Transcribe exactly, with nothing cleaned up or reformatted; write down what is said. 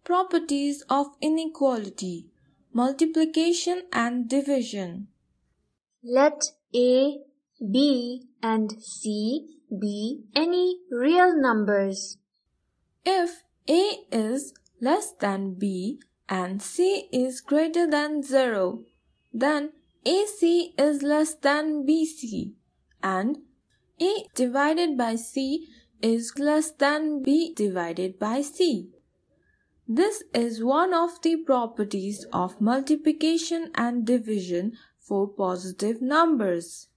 Properties of inequality, multiplication and division. Let A, B and C be any real numbers. If A is less than B and C is greater than zero, then A C is less than B C and A divided by C is less than B divided by C. This is one of the properties of multiplication and division for positive numbers.